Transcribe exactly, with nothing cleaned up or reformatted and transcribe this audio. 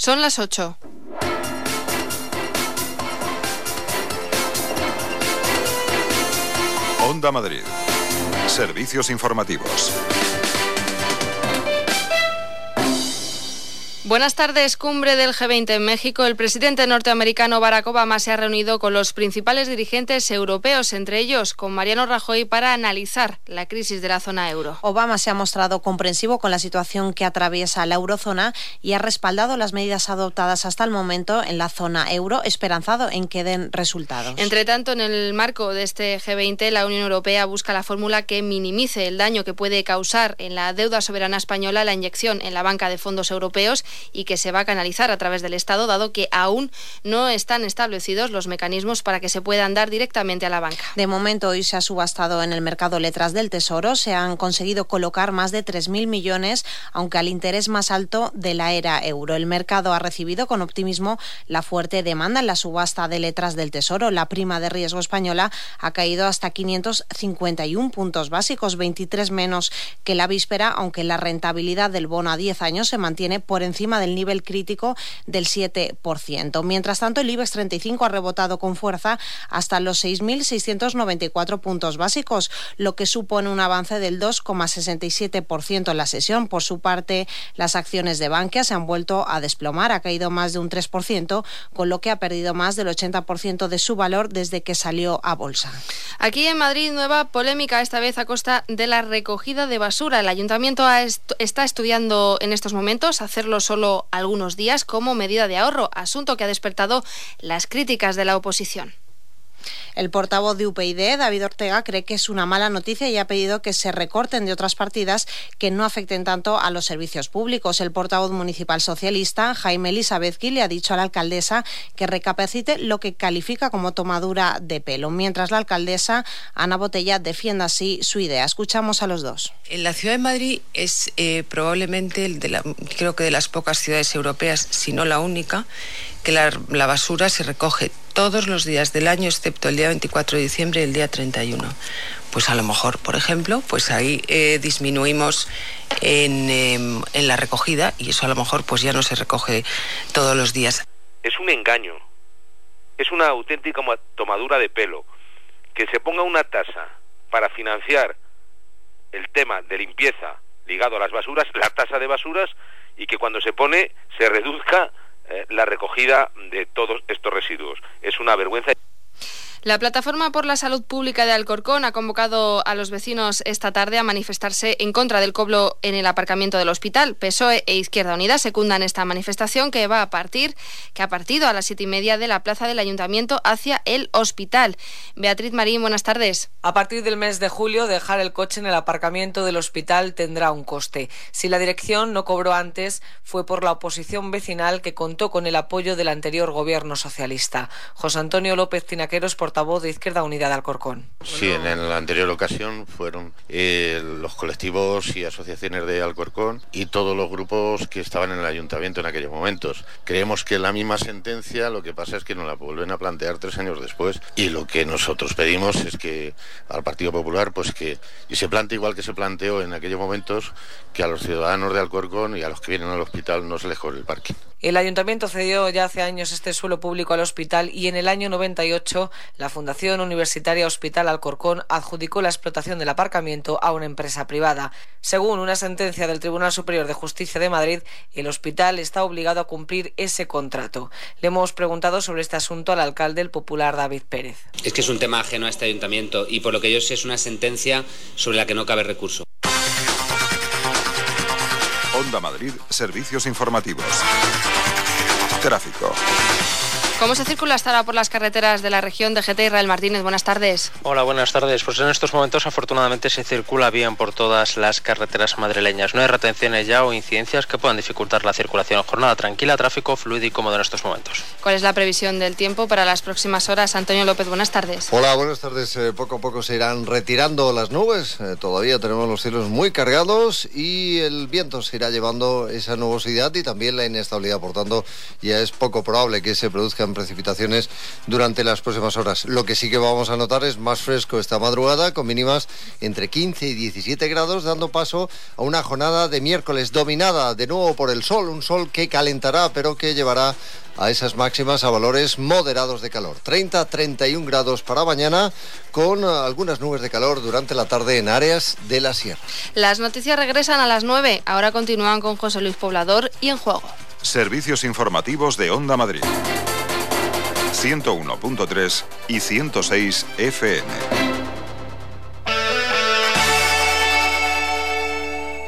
Son las ocho. Onda Madrid. Servicios informativos. Buenas tardes. Cumbre del G veinte en México. El presidente norteamericano Barack Obama se ha reunido con los principales dirigentes europeos, entre ellos con Mariano Rajoy, para analizar la crisis de la zona euro. Obama se ha mostrado comprensivo con la situación que atraviesa la eurozona y ha respaldado las medidas adoptadas hasta el momento en la zona euro, esperanzado en que den resultados. Entre tanto, en el marco de este G veinte, la Unión Europea busca la fórmula que minimice el daño que puede causar en la deuda soberana española la inyección en la banca de fondos europeos y que se va a canalizar a través del Estado, dado que aún no están establecidos los mecanismos para que se puedan dar directamente a la banca. De momento, hoy se ha subastado en el mercado letras del Tesoro. Se han conseguido colocar más de tres mil millones, aunque al interés más alto de la era euro. El mercado ha recibido con optimismo la fuerte demanda en la subasta de letras del Tesoro. La prima de riesgo española ha caído hasta quinientos cincuenta y uno puntos básicos, veintitrés menos que la víspera, aunque la rentabilidad del bono a diez años se mantiene por encima del nivel crítico del siete por ciento. Mientras tanto, el IBEX treinta y cinco ha rebotado con fuerza hasta los seis mil seiscientos noventa y cuatro puntos básicos, lo que supone un avance del dos coma sesenta y siete por ciento en la sesión. Por su parte, las acciones de Bankia se han vuelto a desplomar, ha caído más de un tres por ciento, con lo que ha perdido más del ochenta por ciento de su valor desde que salió a bolsa. Aquí en Madrid, nueva polémica, esta vez a costa de la recogida de basura. El ayuntamiento ha est- está estudiando en estos momentos hacerlo solo algunos días como medida de ahorro, asunto que ha despertado las críticas de la oposición. El portavoz de U P Ydy, David Ortega, cree que es una mala noticia y ha pedido que se recorten de otras partidas que no afecten tanto a los servicios públicos. El portavoz municipal socialista, Jaime Elisabezqui, le ha dicho a la alcaldesa que recapacite lo que califica como tomadura de pelo, mientras la alcaldesa, Ana Botella, defiende así su idea. Escuchamos a los dos. En la ciudad de Madrid es eh, probablemente, el de la, creo que de las pocas ciudades europeas, si no la única, que la, la basura se recoge todos los días del año, excepto el día veinticuatro de diciembre y el día treinta y uno. Pues a lo mejor, por ejemplo, pues ahí eh, disminuimos en, eh, en la recogida y eso a lo mejor pues ya no se recoge todos los días. Es un engaño, es una auténtica tomadura de pelo. Que se ponga una tasa para financiar el tema de limpieza ligado a las basuras, la tasa de basuras, y que cuando se pone se reduzca eh, la recogida de todos estos residuos. Es una vergüenza. La Plataforma por la Salud Pública de Alcorcón ha convocado a los vecinos esta tarde a manifestarse en contra del cobro en el aparcamiento del hospital. P S O E e Izquierda Unida secundan esta manifestación que va a partir, que ha partido a las siete y media de la plaza del Ayuntamiento hacia el hospital. Beatriz Marín, buenas tardes. A partir del mes de julio, dejar el coche en el aparcamiento del hospital tendrá un coste. Si la dirección no cobró antes, fue por la oposición vecinal que contó con el apoyo del anterior gobierno socialista. José Antonio López Tinaqueros, portavoz de Izquierda Unida de Alcorcón. Sí, en la anterior ocasión fueron eh, los colectivos y asociaciones de Alcorcón y todos los grupos que estaban en el ayuntamiento en aquellos momentos. Creemos que la misma sentencia, lo que pasa es que nos la vuelven a plantear tres años después, y lo que nosotros pedimos es que al Partido Popular, pues que y se plantee igual que se planteó en aquellos momentos, que a los ciudadanos de Alcorcón y a los que vienen al hospital no se les cobre el parking. El ayuntamiento cedió ya hace años este suelo público al hospital y en el año noventa y ocho la Fundación Universitaria Hospital Alcorcón adjudicó la explotación del aparcamiento a una empresa privada. Según una sentencia del Tribunal Superior de Justicia de Madrid, el hospital está obligado a cumplir ese contrato. Le hemos preguntado sobre este asunto al alcalde el popular David Pérez. Es que es un tema ajeno a este ayuntamiento y por lo que yo sé es una sentencia sobre la que no cabe recurso. Onda Madrid, servicios informativos. Tráfico. ¿Cómo se circula hasta ahora por las carreteras de la región de G T? Israel Martínez, buenas tardes. Hola, buenas tardes. Pues en estos momentos afortunadamente se circula bien por todas las carreteras madrileñas. No hay retenciones ya o incidencias que puedan dificultar la circulación. Jornada tranquila, tráfico fluido y cómodo en estos momentos. ¿Cuál es la previsión del tiempo para las próximas horas? Antonio López, buenas tardes. Hola, buenas tardes. Eh, poco a poco se irán retirando las nubes. Eh, todavía tenemos los cielos muy cargados y el viento se irá llevando esa nubosidad y también la inestabilidad. Por tanto, ya es poco probable que se produzcan esperan precipitaciones durante las próximas horas. Lo que sí que vamos a notar es más fresco esta madrugada, con mínimas entre quince y diecisiete grados, dando paso a una jornada de miércoles dominada de nuevo por el sol, un sol que calentará, pero que llevará a esas máximas a valores moderados de calor. treinta a treinta y un grados para mañana, con algunas nubes de calor durante la tarde en áreas de la sierra. Las noticias regresan a las nueve. Ahora continúan con José Luis Poblador y En Juego. Servicios informativos de Onda Madrid. ciento uno punto tres y ciento seis F M.